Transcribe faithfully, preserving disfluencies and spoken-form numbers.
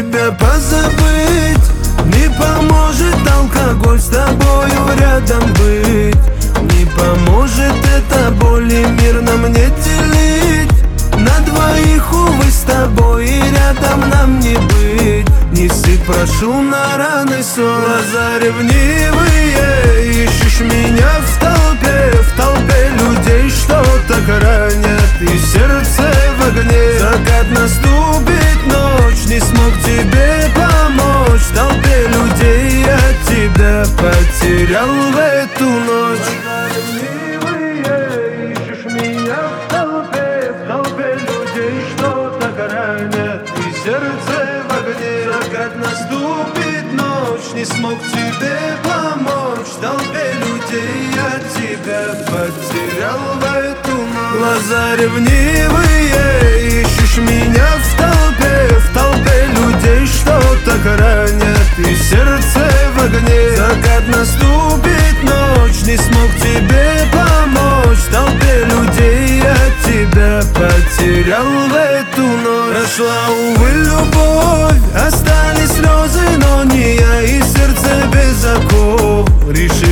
тебя позабыть. Не поможет алкоголь с тобою рядом быть. Не поможет эта боль и мирно мне делить. На двоих, увы, с тобой и рядом нам не быть. Не сыпь, прошу, на раны сон. Глаза ревнивые, ищешь меня в толпе, в толпе людей, что так ранят, и сердце в огне. Закат наступит, ночь, не смог тебе помочь. В толпе людей я тебя потерял в эту ночь. Ищешь меня в толпе, в толпе людей, что так ранят, и сердце в огне. Закат наступит, ночь, не смог тебе помочь. В толпе людей я тебя потерял в эту ночь. Глаза ревнивые, ищешь меня в толпе, в толпе людей, что так ранят, и сердце в огне. Закат наступит, ночь, не смог тебе помочь. В толпе людей я тебя потерял в эту ночь. Прошла, увы, любовь, остались слезы, но не я, и сердце без оков. Решил